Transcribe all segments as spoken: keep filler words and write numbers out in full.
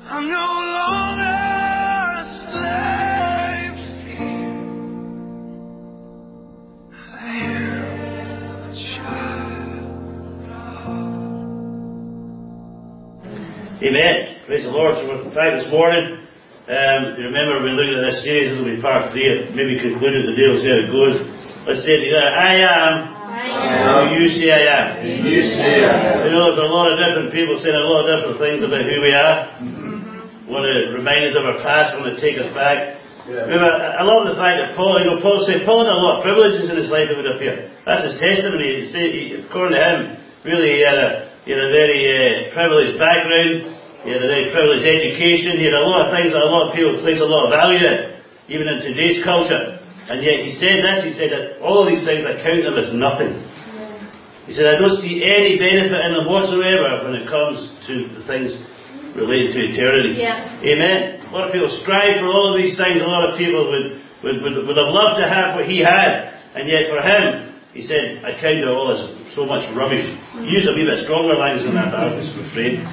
I'm no longer a slave to fear. I am a child of God. Amen. Praise the Lord. So we're back this morning. Um, you remember we looked at this series, it'll be part three, maybe concluded today, we'll see how it goes. Let's say it together. I am. I am. Who you say I am. You say I am. You know, there's a lot of different people saying a lot of different things about who we are. Mm-hmm. Want to remind us of our past, want to take us back. Yeah. Remember, I love the fact that Paul, you know, Paul said Paul had a lot of privileges in his life, it would appear. That's his testimony. He, according to him, really he had a, he had a very uh, privileged background. He had a very privileged education. He had a lot of things that a lot of people place a lot of value in, even in today's culture. And yet he said this, he said that all of these things I count them as nothing. He said, I don't see any benefit in them whatsoever when it comes to the things related to eternity. Yeah. Amen. A lot of people strive for all of these things. A lot of people would, would, would, would have loved to have what he had. And yet for him, he said, I count it all as so much rubbish. He used a wee bit stronger language than that, I was afraid.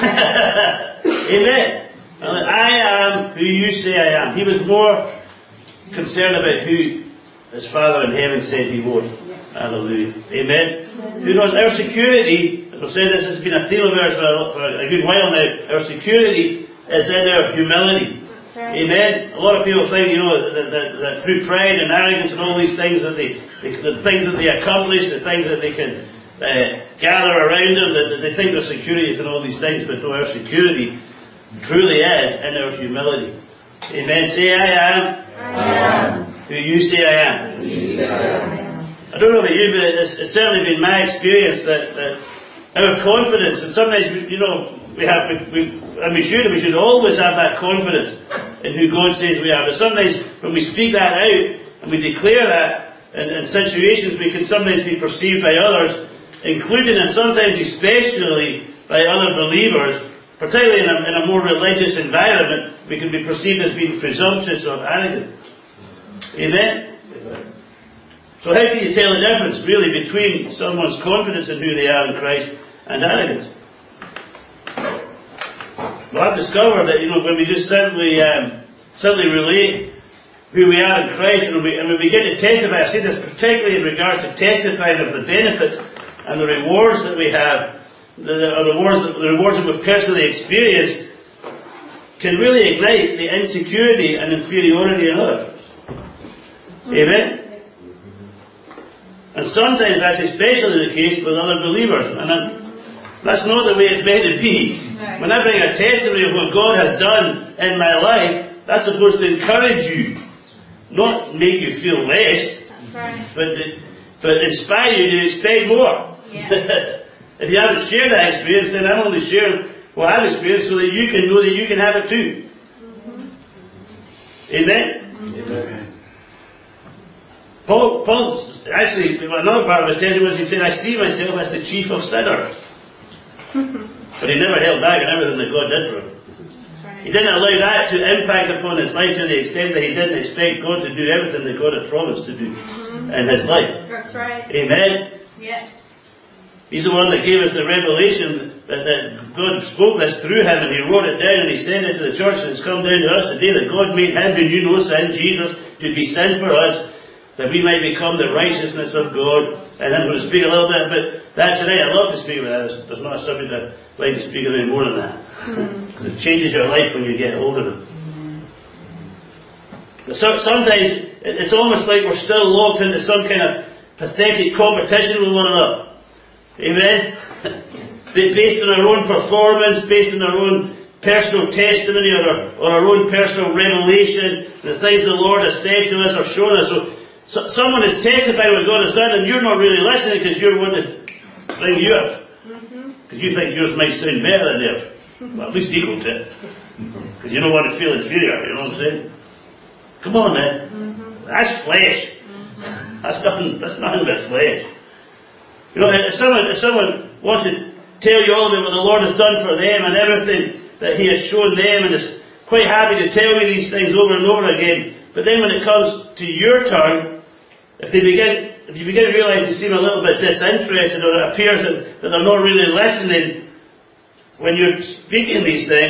Amen. I am who you say I am. He was more concerned about who his Father in heaven said he was. Hallelujah. Amen. You know, our security, as I said, this has been a theme of ours for a, for a good while now. Our security is in our humility. Right. Amen. A lot of people think, you know, that, that, that through pride and arrogance and all these things that they, the, the things that they accomplish, the things that they can uh, gather around them, that, that they think their security is in all these things, but no, our security truly is in our humility. Amen. Say, I am. I am. Who you say I am. You say I am. I don't know about you, but it's, it's certainly been my experience that, that our confidence, and sometimes, we, you know, we have, we, we, and we should, we should always have that confidence in who God says we are. But sometimes when we speak that out and we declare that in, in situations, we can sometimes be perceived by others, including and sometimes especially by other believers, particularly in a, in a more religious environment, we can be perceived as being presumptuous or arrogant. Amen? Amen. So how can you tell the difference, really, between someone's confidence in who they are in Christ and arrogance? Well, I've discovered that, you know, when we just simply um, simply relate who we are in Christ, and we, and we begin to testify, I say this particularly in regards to testifying of the benefits and the rewards that we have, the, or the rewards, that, the rewards that we've personally experienced, can really ignite the insecurity and inferiority in others. Amen? And sometimes that's especially the case with other believers. And that's not the way it's meant to be. Right. When I bring a testimony of what God has done in my life, that's supposed to encourage you. Not make you feel less. That's right. But, but inspire you to expect more. Yeah. If you haven't shared that experience, then I'm only sharing what I've experienced so that you can know that you can have it too. Mm-hmm. Amen? Amen. Paul, Paul, actually, another part of his testimony was he said, I see myself as the chief of sinners. But he never held back on everything that God did for him. Right. He didn't allow that to impact upon his life to the extent that he didn't expect God to do everything that God had promised to do mm-hmm. in his life. That's right. Amen? Yes. He's the one that gave us the revelation that, that God spoke this through him, and he wrote it down and he sent it to the church, and it's come down to us today that God made him who knew no sin, Jesus, to be sin for us, that we might become the righteousness of God. And I'm going to speak a little bit about that tonight. I love to speak about that. There's not a subject I'd like to speak about more than that. Mm-hmm. It changes your life when you get hold of it. Mm-hmm. But so, sometimes it's almost like we're still locked into some kind of pathetic competition with one another. Amen? Based on our own performance, based on our own personal testimony or our, or our own personal revelation, the things the Lord has said to us or shown us. So, So someone is testifying what God has done and you're not really listening because you're wanting to bring you up. Because you think yours might sound better than theirs. Well, at least equal to it. Because you don't want to feel inferior, you know what I'm saying? Come on, man. Mm-hmm. That's flesh. Mm-hmm. That's nothing, that's nothing but flesh. You know, if someone, if someone wants to tell you all about what the Lord has done for them and everything that He has shown them and is quite happy to tell you these things over and over again, but then when it comes to your turn, If they begin, if you begin to realise they seem a little bit disinterested, or it appears that, that they're not really listening when you're speaking these things,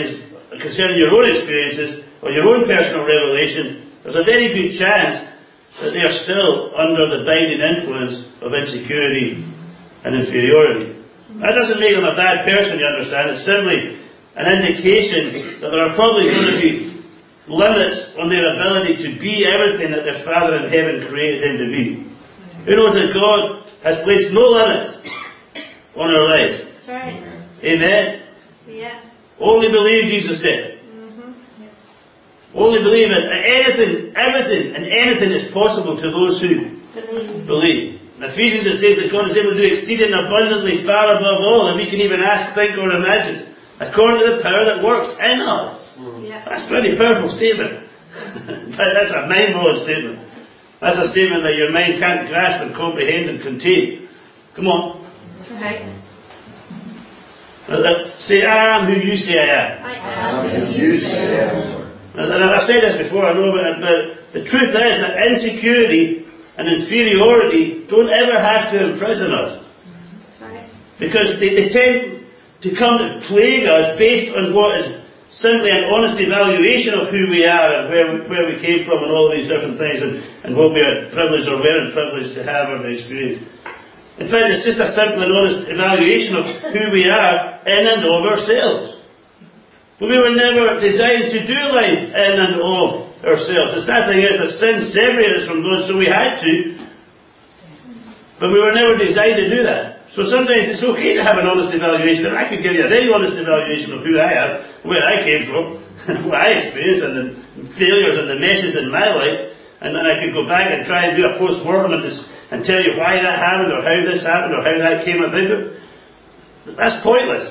concerning your own experiences or your own personal revelation, there's a very good chance that they are still under the binding influence of insecurity and inferiority. That doesn't make them a bad person, you understand. It's simply an indication that there are probably going to be limits on their ability to be everything that their Father in heaven created them to be. Who knows that God has placed no limits on our lives? That's right. Amen? Yeah. Only believe, Jesus said. Mm-hmm. Only believe it. Anything, everything, and anything is possible to those who Believe. believe. In Ephesians it says that God is able to do exceeding abundantly far above all that we can even ask, think, or imagine, according to the power that works in us. Yeah. That's a pretty powerful statement. That's a mind-blowing statement. That's a statement that your mind can't grasp and comprehend and contain. Come on. Right. Uh, uh, Say, I am who you say I am. I am who you say I am. And I've said this before, I know, but, but the truth is that insecurity and inferiority don't ever have to imprison us. Right. Because they, they tend to come to plague us based on what is simply an honest evaluation of who we are and where we, where we came from and all these different things and, and what we are privileged or weren't privileged to have or to experience. In fact, it's just a simple and honest evaluation of who we are in and of ourselves. But we were never designed to do life in and of ourselves. The sad thing is that sin separated us from God, so we had to. But we were never designed to do that. So sometimes it's okay to have an honest evaluation. And I could give you a very honest evaluation of who I am, where I came from, what I experienced, and the failures and the messes in my life. And then I could go back and try and do a post-mortem and, just, and tell you why that happened, or how this happened, or how that came about. But that's pointless.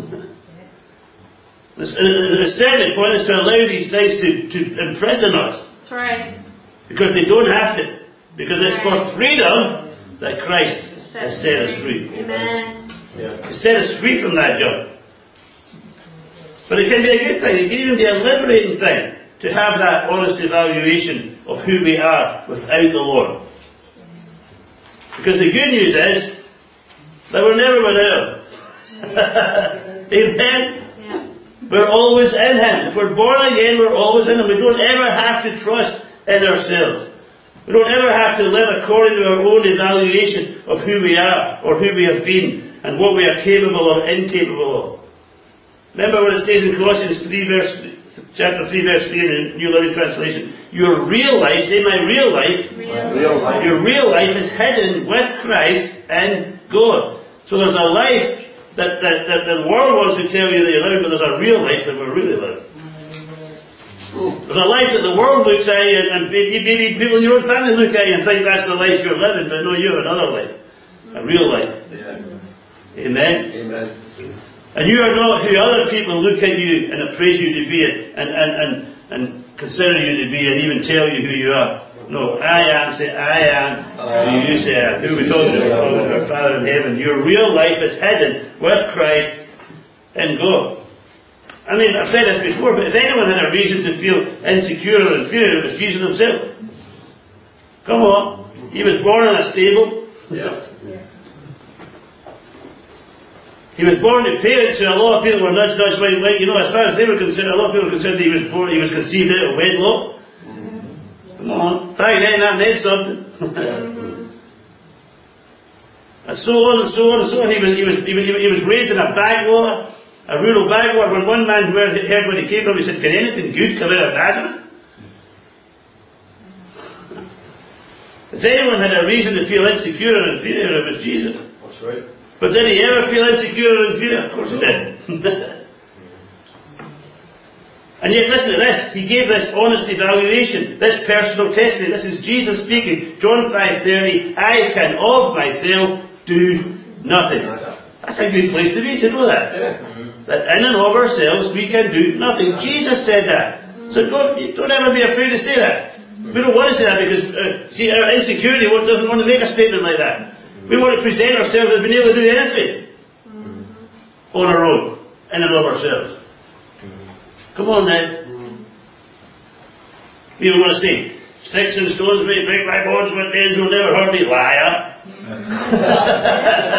It's, it's certainly pointless to allow these things to, to imprison us. That's right. Because they don't have to. Because it's for freedom that Christ has set us free. Amen. Yeah. He set us free from that job. But it can be a good thing. It can even be a liberating thing to have that honest evaluation of who we are without the Lord. Because the good news is that we're never without Him. Amen? We're always in Him. If we're born again, we're always in Him. We don't ever have to trust in ourselves. We don't ever have to live according to our own evaluation of who we are or who we have been and what we are capable or incapable of. Remember what it says in Colossians three, verse, chapter three, verse three in the New Living Translation. Your real life, say my real life, Real. real life. Your real life is hidden with Christ in God. So there's a life That, that, that the world wants to tell you that you're living, but there's a real life that we're really living. There's a life that the world looks at you, and, and maybe people in your own family look at you and think that's the life you're living, but no, you have another life. A real life. Yeah. Amen? Amen. And you are not who other people look at you and appraise you to be and, and, and, and consider you to be and even tell you who you are. No, I am, say I am, who you say I am. Who we talking about? Our Father in heaven. Your real life is hidden with Christ in God. I mean, I've said this before, but if anyone had a reason to feel insecure or inferior, it was Jesus Himself. Come on. He was born in a stable. Yeah. He was born to parents who a lot of people were nudge, nudge, right, right. You know, as far as they were concerned, a lot of people were concerned that he was born, he was conceived out of wedlock. Come on. Back then that meant something. And so on and so on and so on. He was, he was, he was, he was raised in a backwater, a rural backwater. When one man heard, heard where he came from, he said, can anything good come out of Nazareth? If anyone had a reason to feel insecure and inferior, it was Jesus. That's right. But did he ever feel insecure or inferior? Of course he did. And yet, listen to this. He gave this honest evaluation, this personal testing. This is Jesus speaking. John five thirty. I can of myself do nothing. That's a good place to be, to know that. Yeah. That in and of ourselves we can do nothing. Jesus said that. So don't, don't ever be afraid to say that. We don't want to say that because, uh, see, our insecurity doesn't want to make a statement like that. We want to present ourselves as being able to do anything on our own, in and of ourselves. Come on then. We don't want to say, sticks and stones may break my bones, but nails will never hurt me. Liar.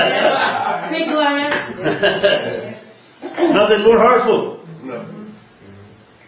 Big liar. Nothing more hurtful. No.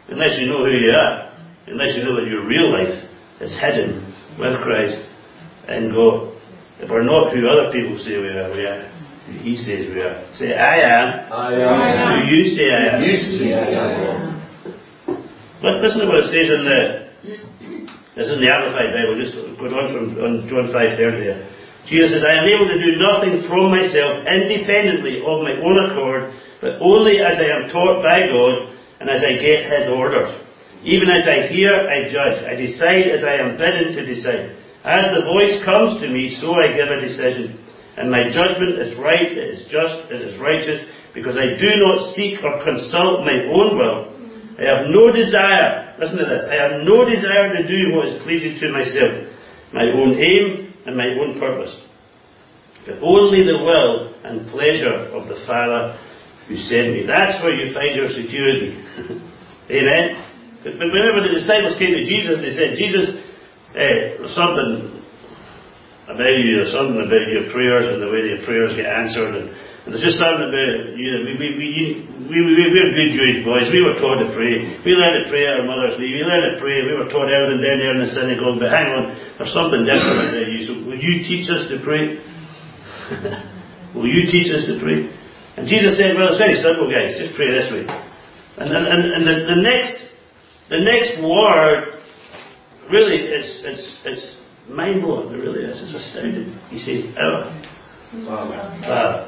unless you know who you are, unless you know that your real life is hidden with Christ in God. If we're not who other people say we are, we are who He says we are. Say, I am, I am. who you say I am. You say I am. Let's listen to what it says in the, this is in the Amplified Bible, just go on from on John five thirty there. Jesus says, I am able to do nothing from myself, independently of my own accord, but only as I am taught by God, and as I get His orders. Even as I hear, I judge. I decide as I am bidden to decide. As the voice comes to me, so I give a decision. And my judgment is right, it is just, it is righteous, because I do not seek or consult my own will. I have no desire, listen to this, I have no desire to do what is pleasing to myself, my own aim and my own purpose, but only the will and pleasure of the Father who sent me. That's where you find your security. Amen? But, but whenever the disciples came to Jesus, they said, Jesus, eh, there's something about you, there's something about your prayers and the way your prayers get answered, and, and there's just something about you. We, we, we, we, we, we're good Jewish boys. We were taught to pray. We learned to pray at our mother's knee. We learned to pray. We were taught everything down there in the synagogue. But hang on, there's something different about you. So will you teach us to pray? Will you teach us to pray? And Jesus said, well, it's very simple, guys. Just pray this way. And and, and the, the next the next word, really, it's it's it's mind blowing. It really is. It's astounding. He says, "Our Father."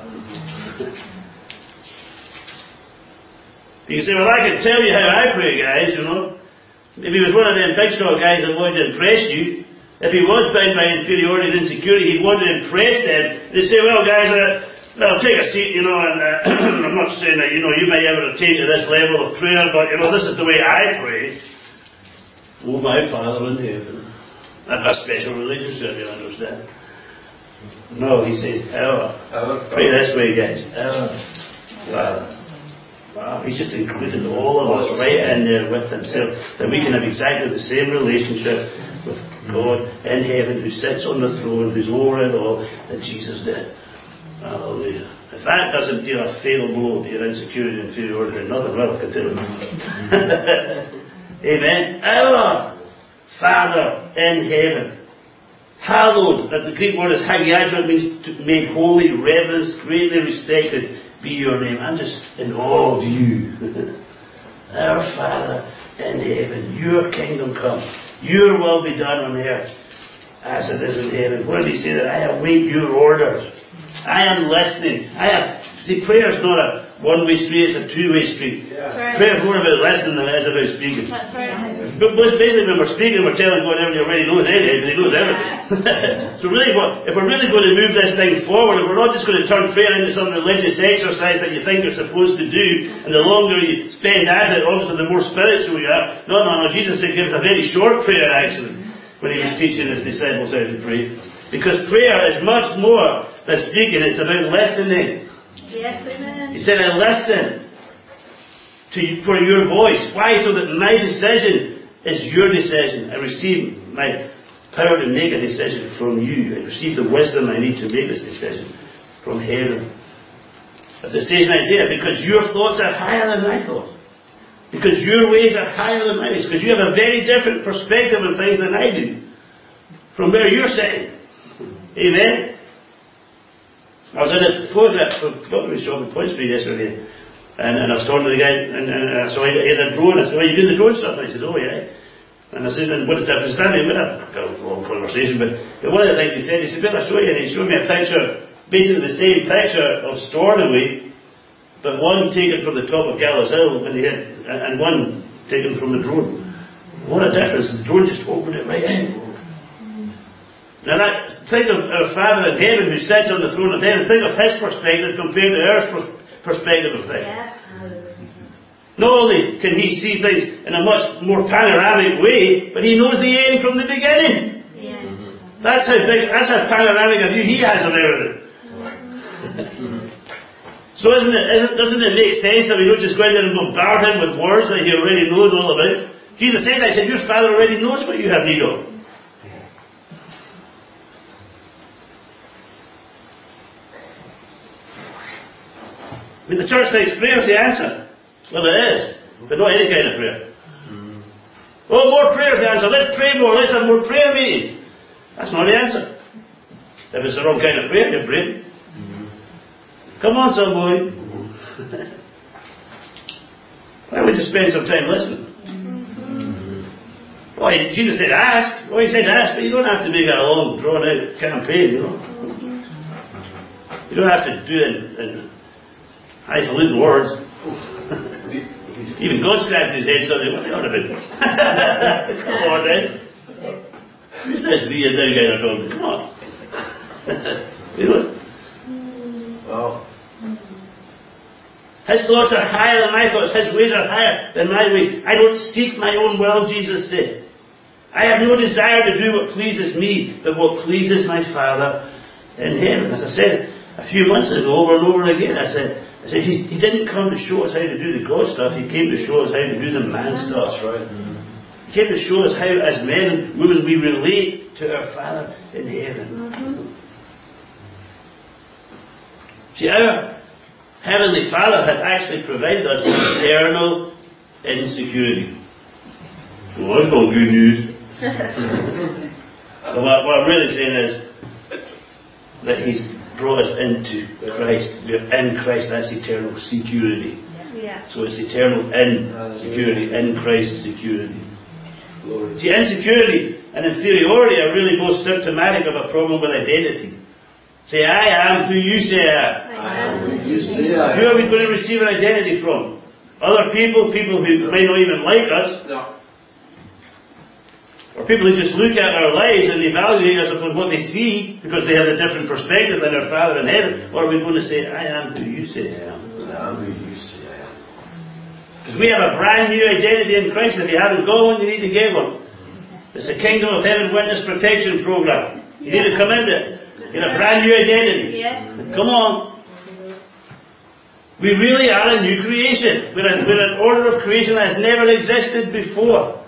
You say, well, I can tell you how I pray, guys. You know, if he was one of them big shot guys that wanted to impress you, if he was bound by inferiority and insecurity, he'd want to impress them. They'd say, well, guys, uh, well, take a seat, you know, and uh, I'm not saying that, you know, you may ever attain to this level of prayer, but, you know, this is the way I pray. Oh, my Father in heaven. I've got a special relationship, you understand. No, he says, our. Pray this way, guys. Our Father. Wow, he's just included all of us right in there with himself, that we can have exactly the same relationship with God in heaven, who sits on the throne, who's over it all, that Jesus did. Hallelujah. If that doesn't deal a fatal blow to your insecurity and inferiority, then nothing will, I can tell you. Amen. Our Father in heaven. Hallowed, that the Greek word is hagiazo, means to made holy, reverenced, greatly respected, be your name. I'm just in awe of you. Our Father in heaven, your kingdom come, your will be done on earth as it is in heaven. Where did he say that? I await your orders. I am listening. I am. See, prayer is not a one-way street, it's a two-way street. That's right. Prayer is more about listening than it is about speaking. That's right. But basically, when we're speaking, we're telling God everything He already knows anyway, because He knows everything. So really, what, if we're really going to move this thing forward, if we're not just going to turn prayer into some religious exercise that you think you're supposed to do, and the longer you spend at it, obviously the more spiritual you are. No, no, no. Jesus said, give us a very short prayer, actually, when He was teaching His disciples how to pray. Because prayer is much more than speaking. It's about listening. Yes, amen. He said, I listen to you for your voice. Why? So that my decision is your decision. I receive my power to make a decision from you. I receive the wisdom I need to make this decision from heaven. As it says in Isaiah, because your thoughts are higher than my thoughts. Because your ways are higher than my ways. Because you have a very different perspective on things than I do. From where you're sitting. Amen? I was in a photograph photography shop in Point Street yesterday, and, and I was talking to the guy, and, and uh, so I had a drone. I said, well, you do the drone stuff? And he says, oh, yeah. And I said, and what the difference is that? We had a long conversation, but, but one of the things he said, he said, well, I'll show you. And he showed me a picture, basically the same picture of Stornoway, but one taken from the top of Gallows Hill, when he had, and one taken from the drone. What a difference. The drone just opened it right in. Now that, think of our Father in heaven who sits on the throne of heaven. Think of His perspective compared to our perspective of things. Yeah. Not only can He see things in a much more panoramic way, but He knows the end from the beginning. Yeah. That's how big, that's how panoramic a view He has of everything. So isn't it, isn't, doesn't it make sense that we don't just go in there and bombard Him with words that He already knows all about? Jesus said, I said, your Father already knows what you have need of. I mean, the church thinks prayer is the answer. Well, it is, but not any kind of prayer. Oh, more prayers answered. Let's pray more. Let's have more prayer meetings. That's not the answer. If it's the wrong kind of prayer, you're praying. Come on, somebody. Why would you spend some time listening? Oh, Jesus said ask. Oh, he said ask, but you don't have to make a long, drawn-out campaign, you know. You don't have to do it in, in highfalutin words. Even God scratches his head suddenly. What are you on about? Come on, then. Who's this the other guy they're talking to? Come on. You know. Wow. His thoughts are higher than my thoughts. His ways are higher than my ways. I don't seek my own will, Jesus said. I have no desire to do what pleases me, but what pleases my Father in heaven. As I said a few months ago, over and over again, I said, I said he, he didn't come to show us how to do the God stuff. He came to show us how to do the man stuff. That's right. Mm-hmm. He came to show us how, as men and women, we relate to our Father in heaven. Mm-hmm. See, our Heavenly Father has actually provided us with eternal insecurity. Well, that's not good news. So what, what I'm really saying is that He's brought us into Christ. We're in Christ. That's eternal security. Yeah. So it's eternal in security, in Christ's security. Glory. See, insecurity and inferiority are really both symptomatic of a problem with identity. Say, I am who you say I am. I am who you say I am. Who are we going to receive an identity from? Other people, people who might not even like us, No. or people who just look at our lives and evaluate us upon what they see because they have a different perspective than our Father in heaven? Or are we going to say, I am who you say I am? I am who you say I am. Because we have a brand new identity in Christ. If you haven't got one, you need to get one. It's the Kingdom of Heaven Witness Protection Program. You need to come into it. You have a brand new identity. Yeah. Come on. We really are a new creation. We're, a, we're an order of creation that has never existed before.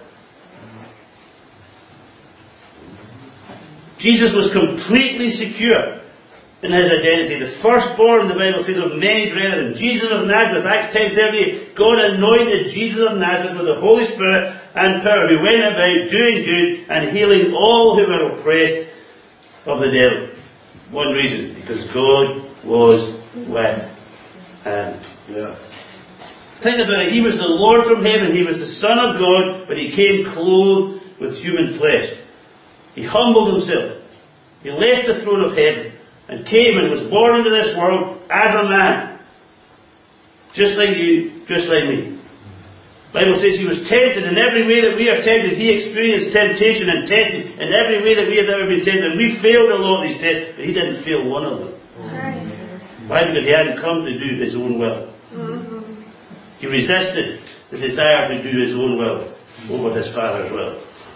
Jesus was completely secure in his identity. The firstborn, the Bible says, of many brethren. Jesus of Nazareth, Acts ten thirty-eight. God anointed Jesus of Nazareth with the Holy Spirit and power, who went about doing good and healing all who were oppressed of the devil. One reason, because God was with him. Yeah. Think about it. He was the Lord from heaven. He was the Son of God, but He came clothed with human flesh. He humbled Himself. He left the throne of heaven and came and was born into this world as a man. Just like you, just like me. The Bible says He was tempted in every way that we are tempted. He experienced temptation and testing in every way that we have ever been tempted. We failed a lot of these tests, but He didn't fail one of them. Right. Why? Because He hadn't come to do His own will. Mm-hmm. He resisted the desire to do His own will over His Father's will.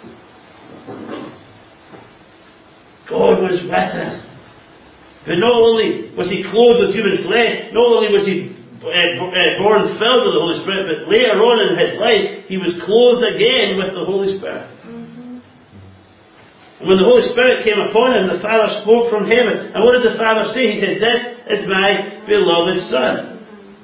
God was with Him. But not only was He clothed with human flesh, not only was He uh, uh, born filled with the Holy Spirit, but later on in His life, He was clothed again with the Holy Spirit. Mm-hmm. And when the Holy Spirit came upon Him, the Father spoke from heaven. And what did the Father say? He said, "This is my beloved Son."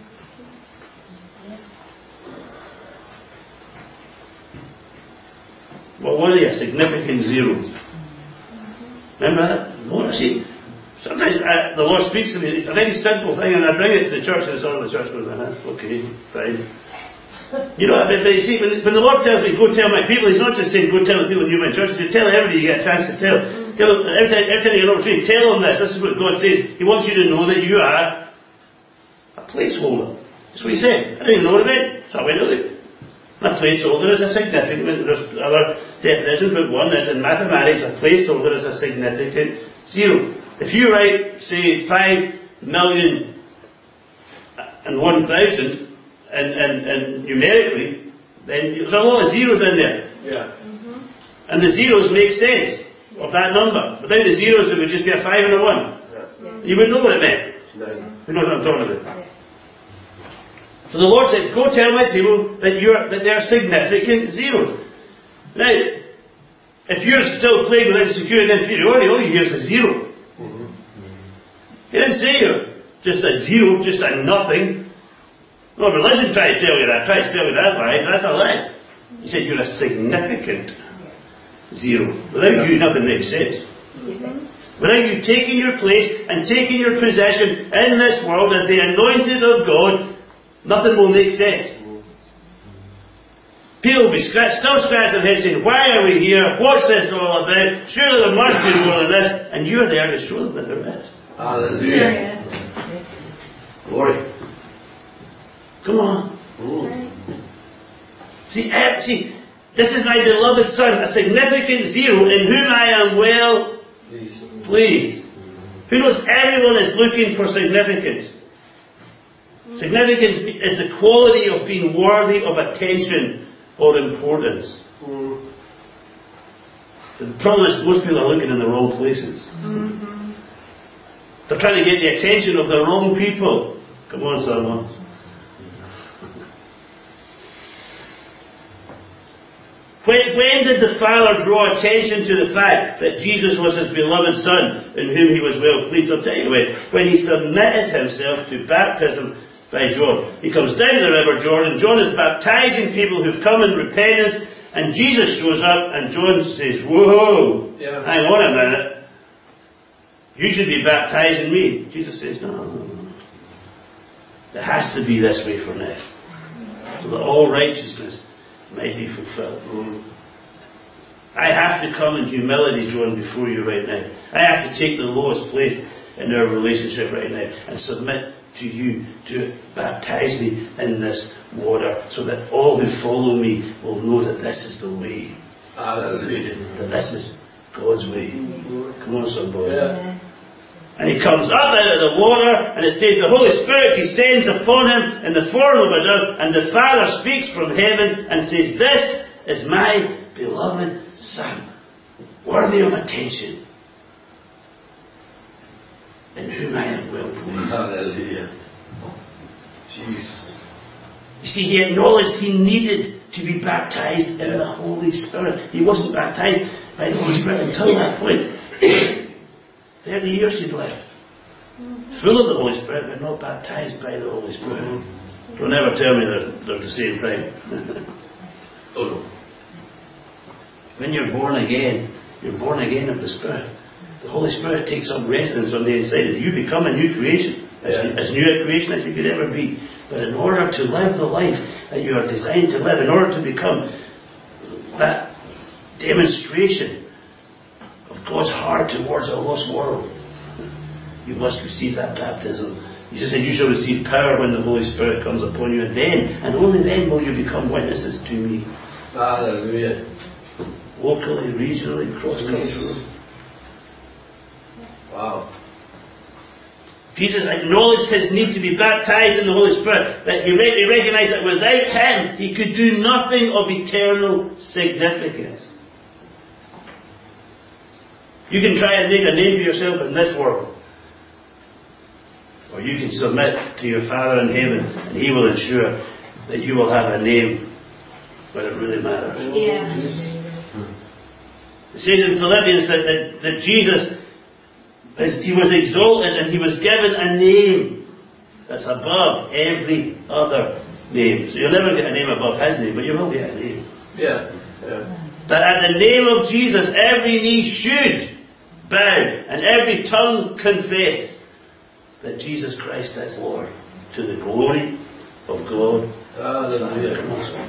What was He? A significant zero. Remember that? Lord, see, sometimes uh, the Lord speaks to me. It's a very simple thing, and I bring it to the church, and it's all the church goes, uh-huh, okay, fine. You know, but, but you see, when, when the Lord tells me, go tell my people, He's not just saying, go tell the people in your church. He's tell everybody you get a chance to tell. You know, every time, every time you get an opportunity, tell them this. This is what God says. He wants you to know that you are a placeholder. That's what He said. I didn't even know what it meant. So I went to it. A placeholder is a significant, there's other definitions, but one is in mathematics, a placeholder is a significant zero. If you write, say, five million and one thousand, and, and, and numerically, then there's a lot of zeros in there. Yeah. Mm-hmm. And the zeros make sense of that number. Without the zeros, it would just be a five and a one. Yeah. You wouldn't know what it meant. Nine. You know what I'm talking about. So the Lord said, go tell my people that you're that they're significant zeros. Now, if you're still plagued with insecurity and inferiority, all you hear is a zero. Mm-hmm. He didn't say you're just a zero, just a nothing. No, religion tried to tell you that, tried to tell you that lie. That's a lie. He said, you're a significant zero. Without you, nothing makes sense. Without you taking your place and taking your possession in this world as the anointed of God, nothing will make sense. People will be scratch, still scratching their heads saying, why are we here? What's this all about? Surely there must be more than this. And you're there to show them that there is. Hallelujah. Glory. Come on. Mm. See, uh, see, this is my beloved Son, a significant zero in whom I am well Please. pleased. Who knows everyone is looking for significance? Significance is the quality of being worthy of attention or importance. Mm. The problem is most people are looking in the wrong places. Mm-hmm. They're trying to get the attention of the wrong people. Come on, someone. When, when did the Father draw attention to the fact that Jesus was His beloved Son in whom He was well pleased? I'll tell you when. When He submitted Himself to baptism by John. He comes down the river Jordan. John is baptizing people who've come in repentance, and Jesus shows up, and John says, whoa, Yeah. hang on a minute. You should be baptizing me. Jesus says, no, no, no. It has to be this way for now, so that all righteousness might be fulfilled. Mm. I have to come in humility, John, before you right now. I have to take the lowest place in our relationship right now and submit to you to baptize me in this water, so that all who follow me will know that this is the way. Hallelujah. That this is God's way. Come on, somebody. Yeah. And He comes up out of the water, and it says the Holy Spirit descends upon Him in the form of a dove, and the Father speaks from heaven and says, this is my beloved Son, worthy of attention, in whom I am well pleased. Hallelujah. Jesus. You see, He acknowledged He needed to be baptized in Yeah. the Holy Spirit. He wasn't baptized by the Holy Spirit until that point. Thirty years he'd lived, full of the Holy Spirit, but not baptized by the Holy Spirit. Don't ever tell me they're, they're the same thing. Oh no. When you're born again, you're born again of the Spirit. The Holy Spirit takes up residence on the inside of you. You become a new creation, as, Yeah. as new a creation as you could ever be. But in order to live the life that you are designed to live, in order to become that demonstration of God's heart towards a lost world, you must receive that baptism. Jesus said, you shall receive power when the Holy Spirit comes upon you, and then, and only then, will you become witnesses to me. Hallelujah. Locally, regionally, cross-culturally. Wow. Jesus acknowledged His need to be baptized in the Holy Spirit, that He, re- he recognized that without Him, He could do nothing of eternal significance. You can try and make a name for yourself in this world, or you can submit to your Father in heaven, and He will ensure that you will have a name where it really matters. Yeah. It says in Philippians that, that, that Jesus, as He was exalted and He was given a name that's above every other name. So you'll never get a name above His name, but you will get a name. Yeah. Yeah. That at the name of Jesus, every knee should bow and every tongue confess that Jesus Christ is Lord, to the glory of God. Hallelujah.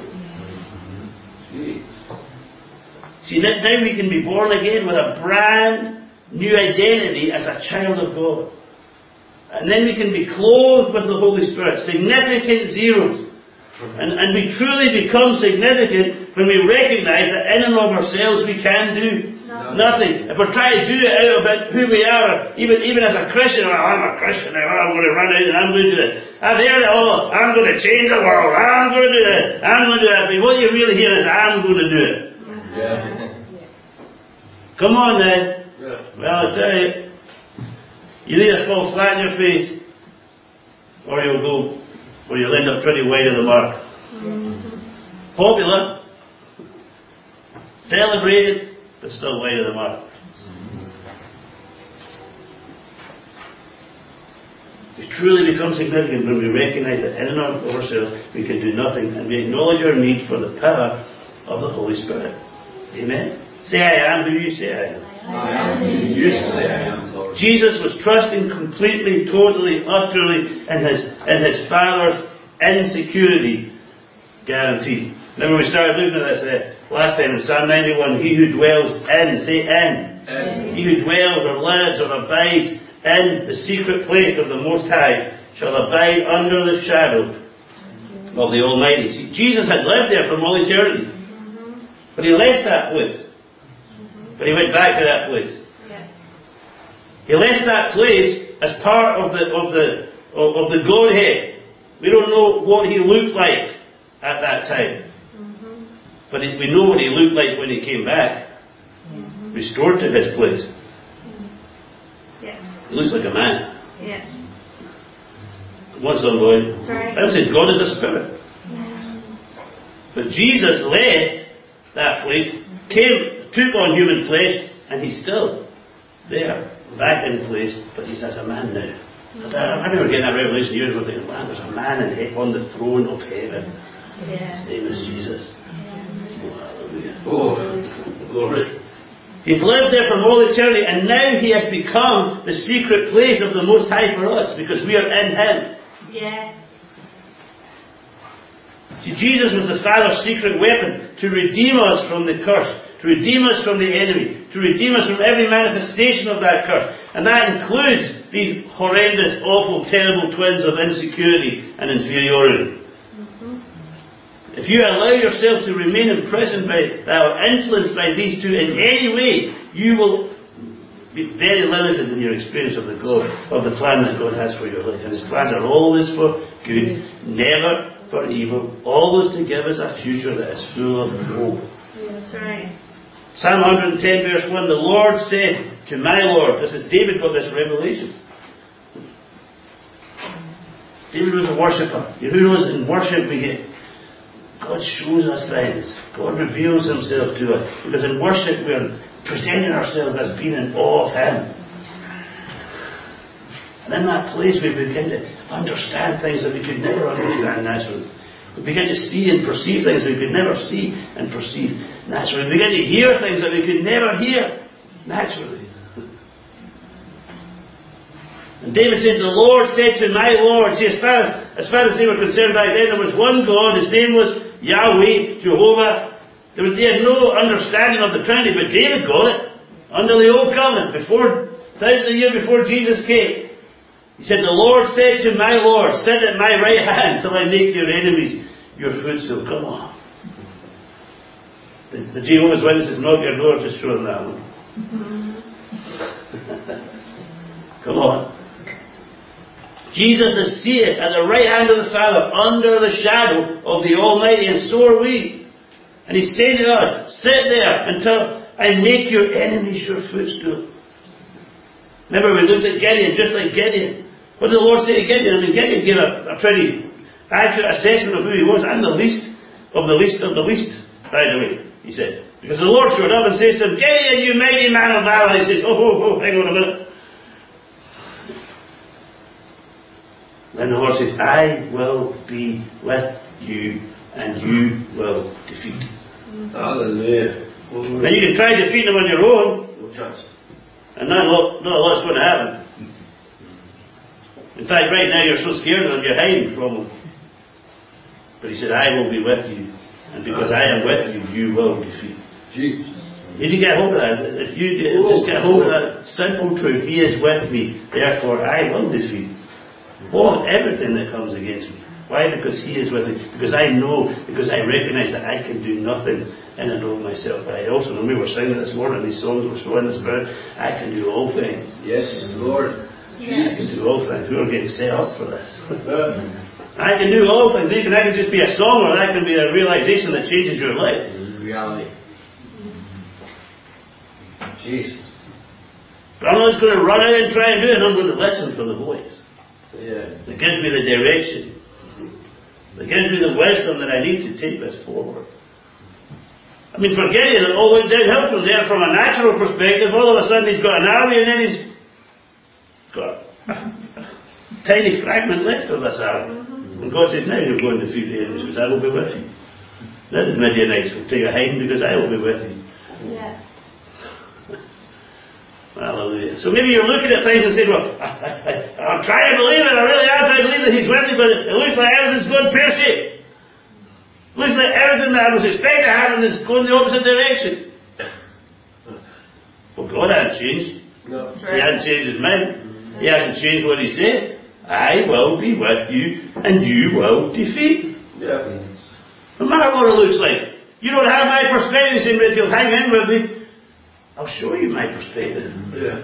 Jesus. See, now we can be born again with a brand new identity as a child of God. And then we can be clothed with the Holy Spirit, significant zeros. And, and we truly become significant when we recognize that in and of ourselves we can do No. nothing. If we're trying to do it out of who we are, even, even as a Christian, well, I'm a Christian now, I'm going to run out and I'm going to do this. I've heard it all. I'm going to change the world. I'm going to do this. I'm going to do that. But what you really hear is, I'm going to do it. Yeah. Come on then. Yeah. Well, I tell you, you'll either fall flat in your face, or you'll go, or you'll end up pretty wide of the mark. Popular, celebrated, but still wide of the mark. We truly become significant when we recognize that in and of ourselves we can do nothing, and we acknowledge our need for the power of the Holy Spirit. Amen? Say I am who you say I am. I am who you say I am, Lord. Jesus was trusting completely, totally, utterly in his, in his Father's insecurity guarantee. Remember we started looking at this uh, last time in Psalm ninety-one. He who dwells in, say in. Amen. He who dwells or lives or abides in the secret place of the Most High shall abide under the shadow of the Almighty. See, Jesus had lived there from all eternity. But he left that place. But he went back to that place. He left that place as part of the of the of, of the Godhead. We don't know what he looked like at that time. Mm-hmm. But it, we know what he looked like when he came back. Mm-hmm. Restored to his place. Mm-hmm. Yeah. He looks like a man. Yes. What's on, boy? Sorry. That says God is a spirit. Mm-hmm. But Jesus left that place, came, took on human flesh, and he's still there, back in place, but he's as a man now. But I, I remember getting that revelation years ago, thinking, man, there's a man in he- on the throne of heaven. Yeah. His name is Jesus. Yeah. Oh, hallelujah. Oh, glory. He's lived there from all eternity, and now he has become the secret place of the Most High for us, because we are in him. Yeah. See, Jesus was the Father's secret weapon to redeem us from the curse, to redeem us from the enemy, to redeem us from every manifestation of that curse. And that includes these horrendous, awful, terrible twins of insecurity and inferiority. Mm-hmm. If you allow yourself to remain imprisoned by that or influenced by these two in any way, you will be very limited in your experience of the God, of the plan that God has for your life. And his plans are always for good, never for evil, always to give us a future that is full of hope. Yeah, that's right. Psalm one hundred ten verse one, the Lord said to my Lord, this is David got this revelation. David was a worshipper. Who knows, in worship we get, God shows us things. God reveals himself to us. Because in worship we are presenting ourselves as being in awe of him. And in that place we begin to understand things that we could never understand naturally. We begin to see and perceive things we could never see and perceive naturally. We begin to hear things that we could never hear naturally. And David says, the Lord said to my Lord. See, as far as, as far as they were concerned back then, there was one God. His name was Yahweh, Jehovah. There was, they had no understanding of the Trinity, but David got it. Under the Old Covenant, before, thousands of years before Jesus came. He said, the Lord said to my Lord, sit at my right hand till I make your enemies your footstool. Come on. The, the Jehovah's Witnesses knock your door, just show them that one. Come on. Jesus is seated at the right hand of the Father, under the shadow of the Almighty, and so are we. And he's saying to us, sit there until I make your enemies your footstool. Remember, we looked at Gideon, just like Gideon. What did the Lord say to Gideon? I mean, Gideon gave a, a pretty accurate assessment of who he was. I'm the least of the least of the least, by the way, he said. Because the Lord showed up and says to him, Gideon, you mighty man of valor. He says, oh, oh, oh, hang on a minute. Then the Lord says, I will be with you, and you will defeat. Hallelujah. Now you can try defeating him on your own, No chance. and not a lot, not a lot's going to happen. In fact, right now you're so scared of him, you're hiding from him. But he said, I will be with you. And because I am with you, you will defeat. Jesus. If you get hold of that, if you just get hold of that simple truth, he is with me, therefore I will defeat all everything that comes against me. Why? Because he is with me. Because I know, because I recognize that I can do nothing in and of myself. But I also know, we were singing this morning, these songs were so in the Spirit, I can do all things. Yes, Lord. I can do all things. We were getting set up for this. I can do all things. Even that can just be a song, or that can be a realization that changes your life. Reality. Jesus. But I'm not just going to run out and try and do it. I'm going to listen for the voice. Yeah. That gives me the direction. That gives me the wisdom that I need to take this forward. I mean, for Gideon, it all went downhill from there. From a natural perspective, all of a sudden he's got an army, and then he's got a, a tiny fragment left of this army. And God says, now you're going to defeat the enemies, because I will be with you. This Midianites will take a hiding because I will be with you. Yeah. Hallelujah. So maybe you're looking at things and saying, well, I, I, I'm trying to believe it. I really am trying to believe that He's with me, but it, it looks like everything's going pear-shaped. It looks like everything that I was expecting to happen is going the opposite direction. Well, God hasn't changed. No. He hasn't changed His mind. He hasn't changed what He said. I will be with you, and you will defeat. Yeah. No matter what it looks like. You don't have my perspective, you say, but if you'll hang in with me, I'll show you my perspective. Yeah.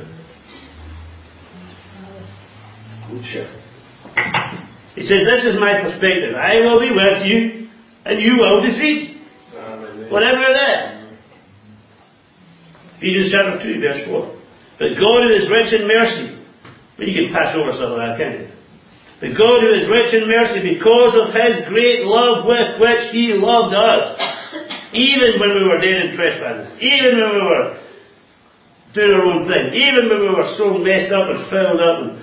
Good share. He said, this is my perspective. I will be with you, and you will defeat. Hallelujah. Whatever it is. Ephesians chapter two, verse four. But God who is rich in mercy. But you can pass over some of that, can't you? But God who is rich in mercy, because of His great love with which He loved us, even when we were dead in trespasses, even when we were doing our own thing, even when we were so messed up and filled up, and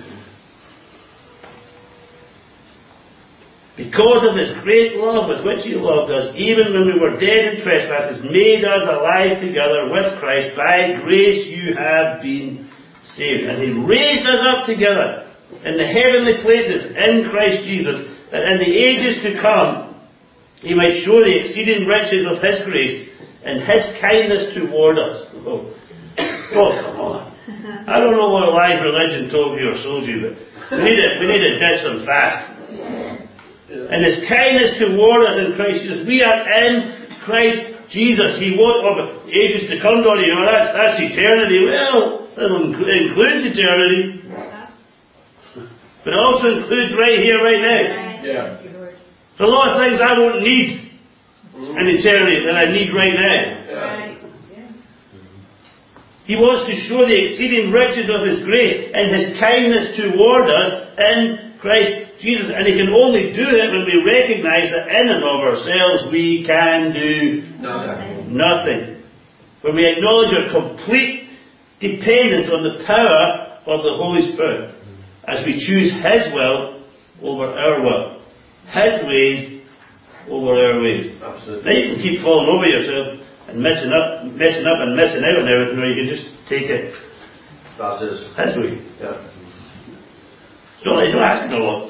because of His great love with which He loved us, even when we were dead in trespasses, made us alive together with Christ. By grace you have been saved. And He raised us up together in the heavenly places in Christ Jesus, that in the ages to come He might show the exceeding riches of His grace and His kindness toward us. Oh, oh come on. I don't know what lies religion told you or sold you, but we need to, we need to ditch them fast. And His kindness toward us in Christ Jesus. We are in Christ Jesus. He won't, oh, but ages to come, don't you know, that's, that's eternity. Well, that includes eternity. But it also includes right here, right now. Yeah. There's a lot of things I won't need in eternity that I need right now. Right. He wants to show the exceeding riches of His grace and His kindness toward us in Christ Jesus. And He can only do it when we recognize that in and of ourselves we can do Nothing. nothing. When we acknowledge our complete dependence on the power of the Holy Spirit as we choose His will over our will. His ways over our ways. Absolutely. Now you can keep falling over yourself and messing up, messing up and messing out on everything, or you can just take it That's it. His way. Yeah. So you don't ask a lot.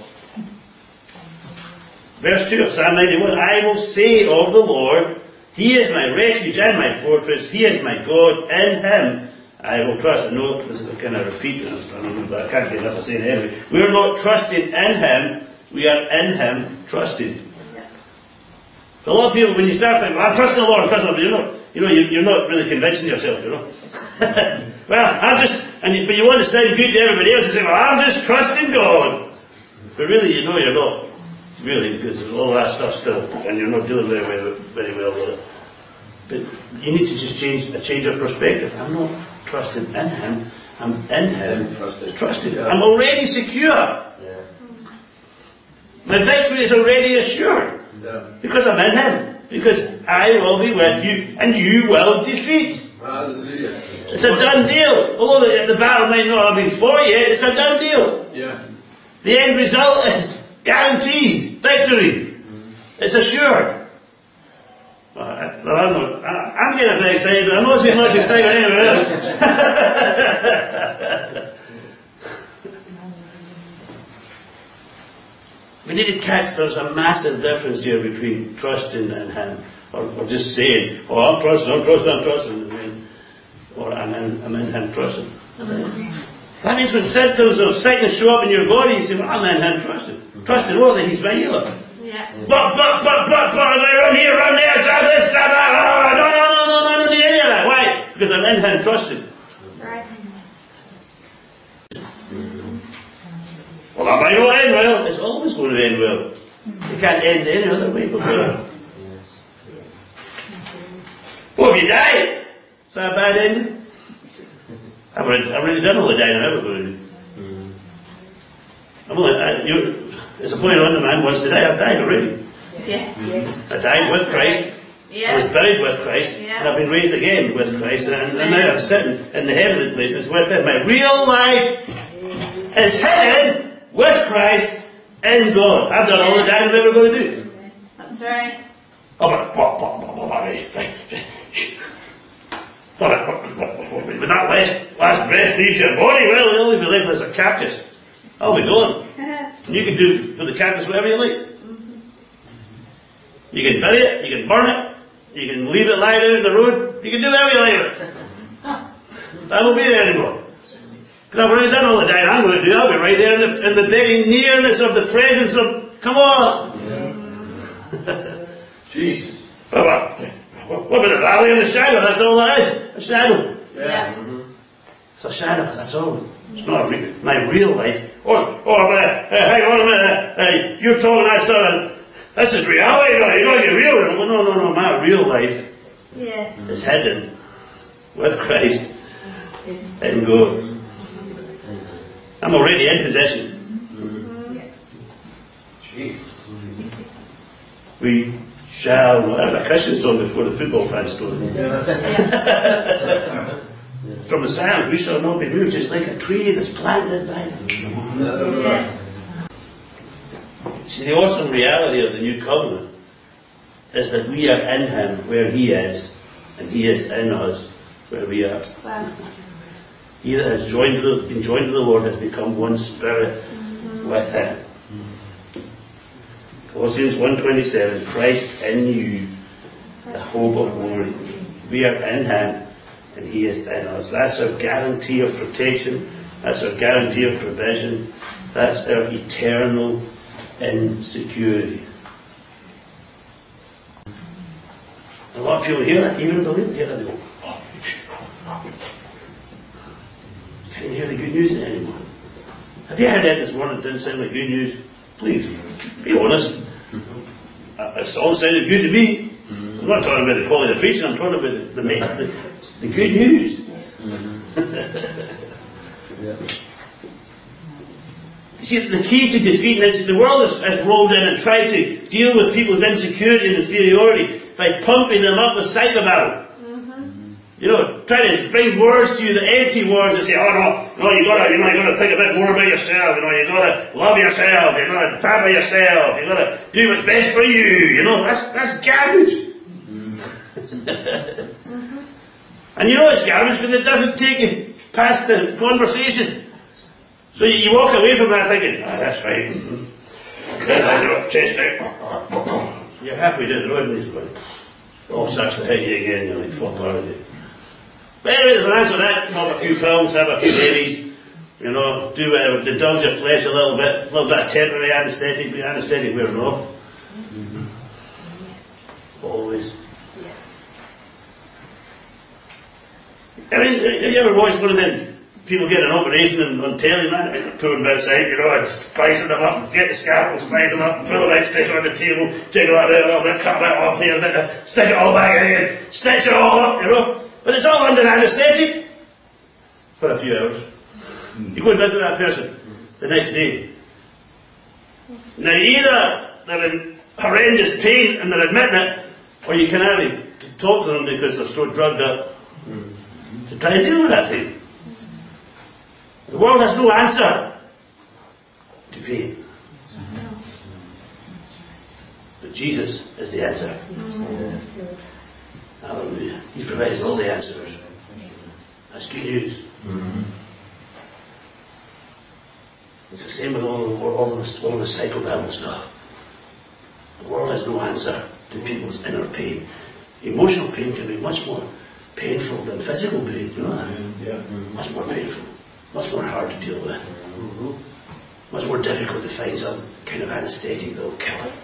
Verse two of Psalm ninety-one, I will say of the Lord, He is my refuge and my fortress, He is my God, in Him I will trust. I know this is a kind of repeat, but I can't get enough of saying it anyway. We're not trusting in Him, we are in Him trusting. A lot of people, when you start thinking, well, I'm trusting the Lord, I'm trusting the Lord, you're not, you know, you're not really convincing yourself, you know. Well, I'm just, and you, but you want to sound good to everybody else and say, well, I'm just trusting God. But really, you know you're not. Really, because all that stuff still, and you're not doing very, very, very well with it. But you need to just change a change of perspective. I'm not trusting in Him, I'm in Him. Trusted. Trusted. Yeah. I'm already secure. Yeah. My victory is already assured. Yeah. Because I'm in Him. Because I will be with you, and you will defeat. Hallelujah. It's a done deal. Although the, the battle might not have been fought yet, it's a done deal. Yeah. The end result is guaranteed victory. It's assured. Well, I, well I'm, not, I, I'm getting a bit excited, but I'm not so much excited anywhere else. We need to catch there's a massive difference here between trusting in Him, or, or just saying, oh, I'm trusting, I'm trusting, I'm trusting, or I'm in, I'm in Him trusting. That means when symptoms of sickness show up in your body, you say, well, I'm in Him trusting. Trusting what? That He's my healer. Yeah. But, but, but, but, but, I run here, run there, grab this, grab that. Oh, no, no, no, no, no, I don't need any of that. Why? Because I'm in Him trusting. Right. Well, that might not end well. It's always going to end well. It can't end any other way but well. Well, if you die, is that a bad ending? I've already, I've already done all the dying I'm ever going to do. I'm only, I, you, it's appointed unto man once to die. I've died already. Yeah. I died with Christ. I was Yeah. buried with Christ. Yeah. And I've been raised again with Christ. And, and now I'm sitting in the heavenly places with Him. My real life is hidden with Christ in God. I've done all the dying I'm ever going to do. That's right. Oh, but, but, but, breath leaves your body, well, it'll only be left as a cactus. I'll be gone. And you can do with the cactus whatever you like. You can bury it, you can burn it, you can leave it lie down the road, you can do whatever you like with it. I won't be there anymore. Because I've already done all the dying I'm going to do. I'll be right there in the, in the very nearness of the presence of, come on. Yeah. Jesus. Well, what about the valley and the shadow? That's all that is. A shadow. Yeah. Mm-hmm. It's a shadow, that's all. It's not re- my real life. Oh, oh but, uh, hang on a minute. Uh, uh, you're talking that stuff and this is reality. No, you're going to get real. Well, no, no, no. My real life Yeah. is hidden with Christ in God. I'm already in possession. Jesus. We shall. That was a Christian song before the football fans told me. From the Psalms, we shall not be moved, just like a tree that's planted by them. Yeah. See, the awesome reality of the new covenant is that we are in Him where He is, and He is in us where we are. Wow. He that has joined to the, been joined to the Lord has become one spirit mm-hmm. with Him. Mm-hmm. Colossians one twenty-seven, Christ in you, the hope of glory. We are in Him, and He is in us. That's our guarantee of protection. That's our guarantee of provision. That's our eternal insecurity. A lot of people hear that, even believe it, hear that, they go, oh, can't hear the good news anymore. Have you heard that this morning? It didn't sound like good news. Please, be honest. It's all sounded good to me. I'm not talking about the quality of the preaching, I'm talking about the, the, the, the good news. You see, the key to defeating this, the world has, has rolled in and tried to deal with people's insecurity and inferiority by pumping them up with psychobabble. Mm-hmm. You know, trying to bring words to you, the empty words that say, oh no, no, you gotta, you know, you gotta think a bit more about yourself, you know, you gotta love yourself, you gotta pamper yourself, you gotta do what's best for you, you know, that's, that's garbage. Mm-hmm. And you know it's garbage because it doesn't take you past the conversation. So you, you walk away from that thinking, ah, oh, that's right. Mm-hmm. Chest out. You're halfway down the road and he's going, oh, sucks to hit you again, you're like, fuck part of you. But anyway, there's an answer to that. Pop a few pills, have a few babies, you know, do whatever, indulge your flesh a little bit, a little bit of temporary anesthetic, but anesthetic wears off. Mm-hmm. Always. I mean, have you ever watched one of them people get an operation on, on telly, man? I mean, put them outside, you know, and slicing them up, get the scalpel, slice them up, pull them out, stick it on the table, take it out a little bit, cut that off here, stick it all back in again, stitch it all up, you know. But it's all under anesthetic for a few hours. You go and visit that person the next day. Now, either they're in horrendous pain and they're admitting it, or you can hardly talk to them because they're so drugged up to try and deal with that pain. The world has no answer to pain. But Jesus is the answer. Hallelujah. He provides all the answers. That's good news. It's the same with all, all, of the, all the psychobabble stuff. The world has no answer to people's inner pain. Emotional pain can be much more painful than physical pain, you know that? Yeah. Much more painful. Much more hard to deal with. Mm-hmm. Much more difficult to find some kind of anesthetic that will kill it.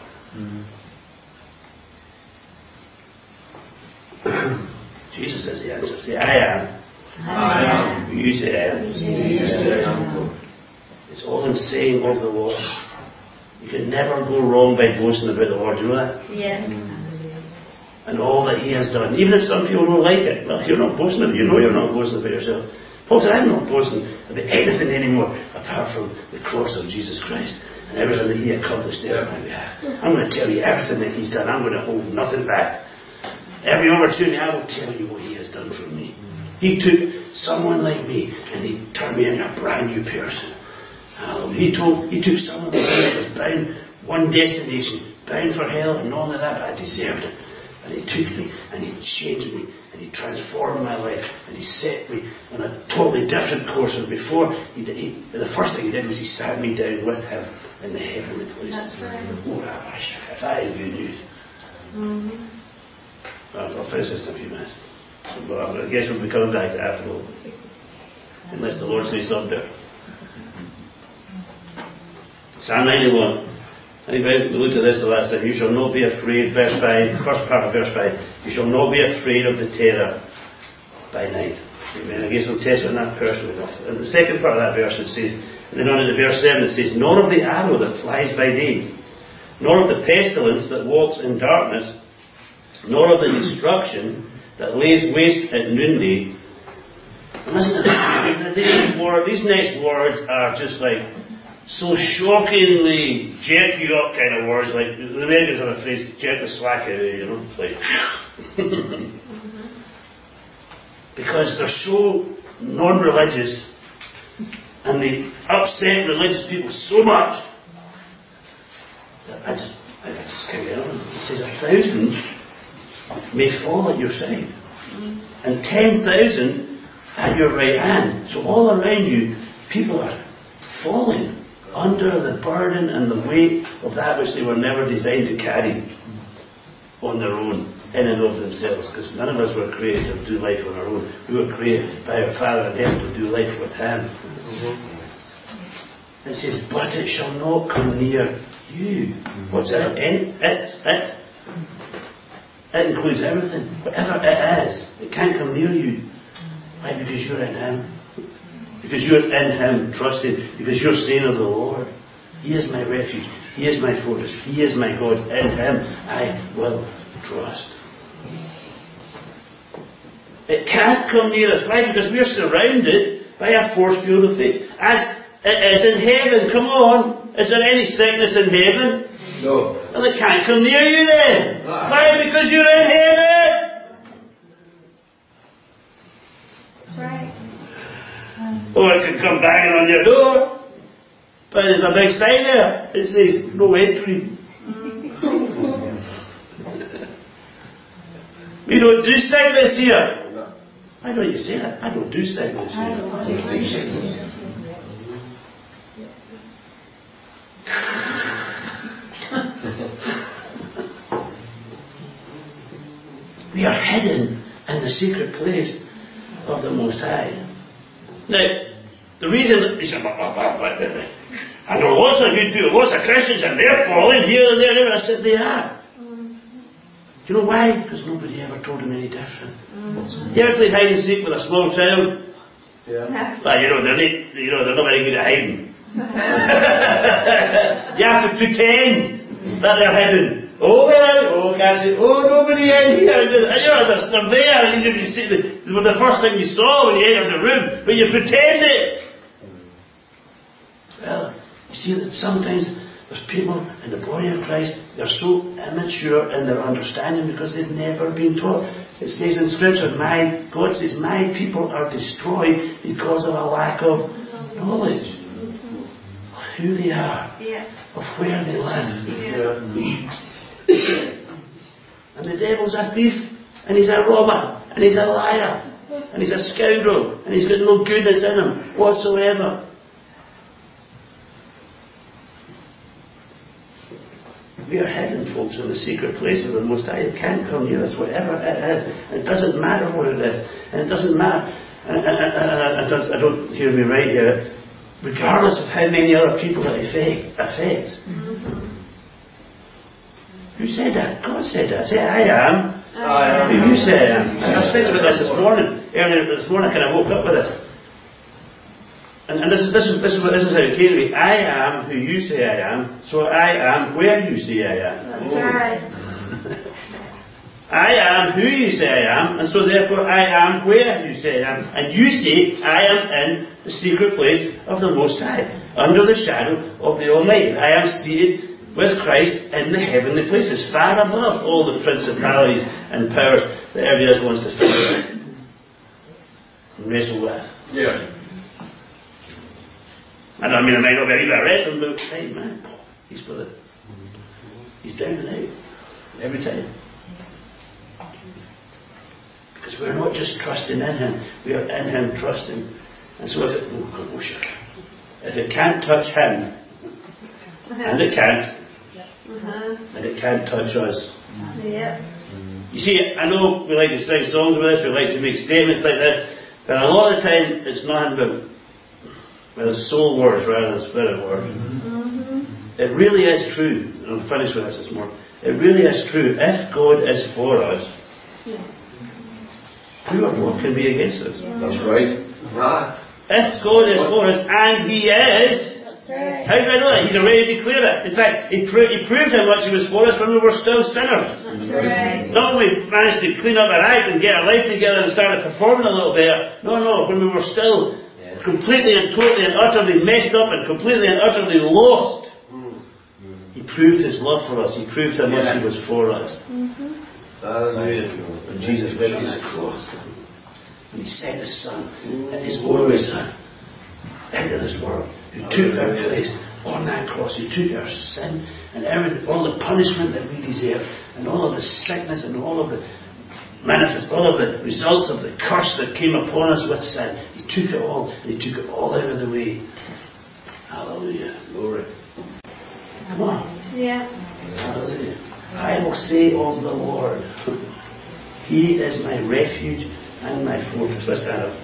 Mm-hmm. Jesus is the answer. Say, I am. I am. You say I am. You say I am. It's all in saying of the Lord. You can never go wrong by boasting about the Lord. Do you know that? Yeah. And all that He has done. Even if some people don't like it. Well, you're not boasting about it. You know you're not boasting about yourself. Paul said, I'm not boasting about anything anymore apart from the cross of Jesus Christ and everything that He accomplished there on my behalf. I'm going to tell you everything that He's done. I'm going to hold nothing back. Every opportunity I will tell you what He has done for me. He took someone like me and He turned me into a brand new person. Um, he, told, he took someone like me that was bound one destination, bound for hell, and none of that, but I deserved it. And He took me and He changed me and He He transformed my life, and He set me on a totally different course than before. He, he, the first thing He did was He sat me down with Him in the heavenly places. That's right. Oh, I wish if I had good news. Mm-hmm. I'll, I'll finish this in a few minutes. But I guess we'll be coming back to it after all. Unless the Lord says something different. Psalm ninety-one. I think we looked at this the last time. You shall not be afraid, verse five, first part of verse five. You shall not be afraid of the terror by night. Amen. I gave some test on that personally. And the second part of that verse it says, and then on into verse seven it says, nor of the arrow that flies by day, nor of the pestilence that walks in darkness, nor of the destruction that lays waste at noonday. And listen to this. These, word, these next words are just like so shockingly jerk you up kind of words. Like the Americans have a phrase, jerk the slack out of you, you know. It's like because they're so non-religious and they upset religious people so much that I just I just can't get on. It says a thousand may fall at your side and ten thousand at your right hand. So all around you people are falling under the burden and the weight of that which they were never designed to carry on their own, in and of themselves, because none of us were created to do life on our own. We were created by our Father in heaven to do life with Him. Mm-hmm. It says, but it shall not come near you. Mm-hmm. What's it? It, it, it? It includes everything. Whatever it is, it can't come near you. Why? Because you're in Him. Because you're in Him, trusting. Because you're saying of the Lord, He is my refuge. He is my fortress. He is my God. In Him I will trust. It can't come near us. Why? Because we're surrounded by a force field of faith. As it is in heaven. Come on. Is there any sickness in heaven? No. Well, it can't come near you then. Ah. Why? Because you're in heaven. That's right. Or it could come banging on your door. But there's a big sign there. It says, no entry. We don't do sickness here. Why don't you say that? I don't do sickness here. We are hidden in the secret place of the Most High. Now, the reason he said, I know lots of good people, lots of Christians, and they're falling here and there and there. I said, they are. Do you know why? Because nobody ever told them any different. Mm. You ever played hide and seek with a small child? Yeah. Well, you know, they're not, you know, they're not very good at hiding. You have to pretend that they're hidden. Oh, well, oh, can't see, oh, nobody in here. And you know, they're, they're there. And you see the, the first thing you saw when you entered the room, but you pretend it. Well, you see that sometimes there's people in the body of Christ, they're so immature in their understanding because they've never been taught. It says in Scripture, my God says, my people are destroyed because of a lack of knowledge of who they are, yeah. of where they live. Yeah. And the devil's a thief, and he's a robber, and he's a liar, and he's a scoundrel, and he's got no goodness in him whatsoever. We are hidden, folks, in the secret place of the Most High. It can't come near us, whatever it is. And it doesn't matter what it is. And it doesn't matter. And, and, and, and I, don't, I don't hear me right here. Regardless of how many other people it affects. affects. Mm-hmm. Who said that? God said that. Say, I am. I am. Who you say I am? I was thinking about this this morning. Earlier this morning, I kind of woke up with this. And, and this is this is this is this is how it came to me. I am who you say I am, so I am where you say I am. That's right. I am who you say I am, and so therefore I am where you say I am. And you say I am in the secret place of the Most High, under the shadow of the Almighty. I am seated with Christ in the heavenly places, far above all the principalities and powers that everybody else wants to figure out and wrestle with. Yeah. I don't mean I might not be a bit wrestling, but hey man, he's got it. He's down and out every time. Because we're not just trusting in Him, we are in Him trusting. And so if it, oh, oh, sure. If it can't touch Him, and it can't, Uh-huh. then it can't touch us. Yep. You see, I know we like to sing songs with this, we like to make statements like this, but a lot of the time it's nothing but, well, soul words rather than spirit words. Mm-hmm. It really is true, and I'll finish with this this morning, it really is true, if God is for us, Yeah. who or what can be against us? That's right. Right. If God is for us, and He is, That's right. how do I know that? He's already declared it. In fact, He, pro- he proved how much He was for us when we were still sinners. That's right. Not when we managed to clean up our act and get our life together and started performing a little better. No, no, when we were still completely and totally and utterly messed up and completely and utterly lost, He proved His love for us. He proved how much He was for us. Mm-hmm. Hallelujah. When Jesus went on that cross, and He sent His Son, and His only Son, into this world, who took our place on that cross, who took our sin and everything, all the punishment that we deserve, and all of the sickness and all of the manifest, all of the results of the curse that came upon us with sin. He took it all, and He took it all out of the way. Hallelujah. Glory. Come on. Yeah. Hallelujah. I will say of the Lord, He is my refuge and my fortress. Let's stand up.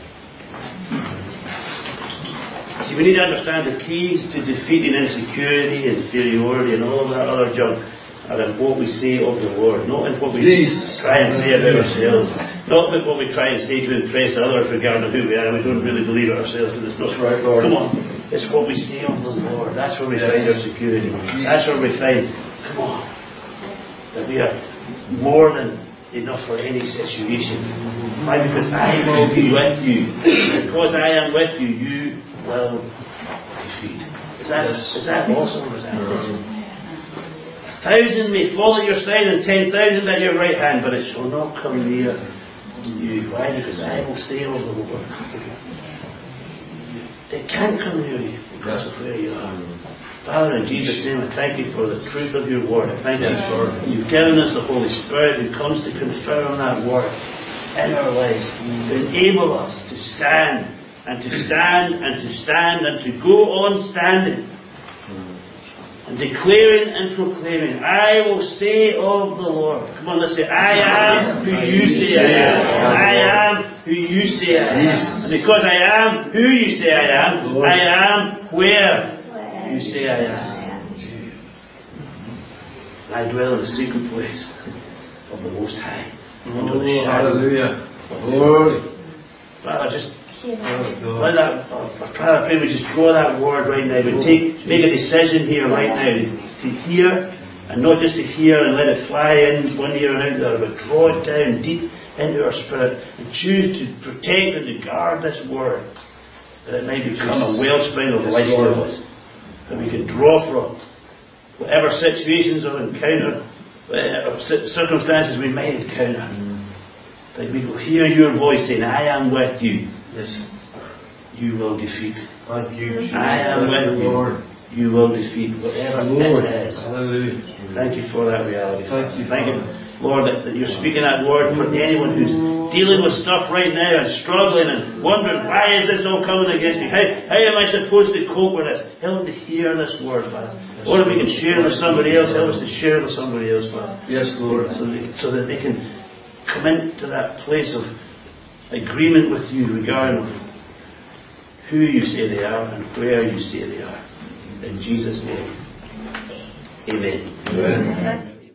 See, we need to understand the keys to defeating insecurity, inferiority, and all of that other junk are in what we say of the Lord, not in what we Jesus. try and say about ourselves, not in what we try and say to impress others regarding who we are. We don't really believe it ourselves because it's not right, Lord. Come on, it's what we say of the Lord. That's where we find our security. That's where we find, come on, that we are more than enough for any situation. Why? Because I will be with you. Because I am with you, you will defeat. Is that, is that awesome? Or is that awesome? A thousand may fall at your side and ten thousand at your right hand, but it shall not come near you. Why? Because I will say of the Lord. It can't come near you because of where you are. Father, in Jesus' name, I thank you for the truth of your word. I thank Yes, you Lord. you've given us the Holy Spirit who comes to confirm that word in our lives, to enable us to stand and to stand and to stand and to go on standing and declaring and proclaiming, I will say of the Lord. Come on, let's say, I am who you say I am. I am who you say I am. And because I am who you say I am, I am where you say I am. I dwell in the secret place of the Most High. Under the Oh, shadow hallelujah. of the Glory. Father, just Oh, let that, Father, I pray we just draw that word right now. We take, make a decision here right now to hear, and not just to hear and let it fly in one ear and out the other, but draw it down deep into our spirit and choose to protect and to guard this word, that it may become a wellspring of life to us, that we can draw from whatever situations or encounter, whatever circumstances we may encounter. That we will hear your voice saying, I am with you. yes. You will defeat. Thank you, Jesus. I am with you. Lord. You will defeat whatever Lord. it is. Hallelujah. Thank you for that reality. Thank you, Thank you, Father. Lord, that, that you're speaking that word for anyone who's dealing with stuff right now and struggling and wondering, why is this all coming against me? How, how am I supposed to cope with this? Help them to hear this word, Father. Lord, if we can share it with somebody else, help us to share it with somebody else, Father. Yes, Lord. So, they, so that they can come into that place of agreement with you regarding who you say they are and where you say they are. In Jesus' name. Amen. Amen.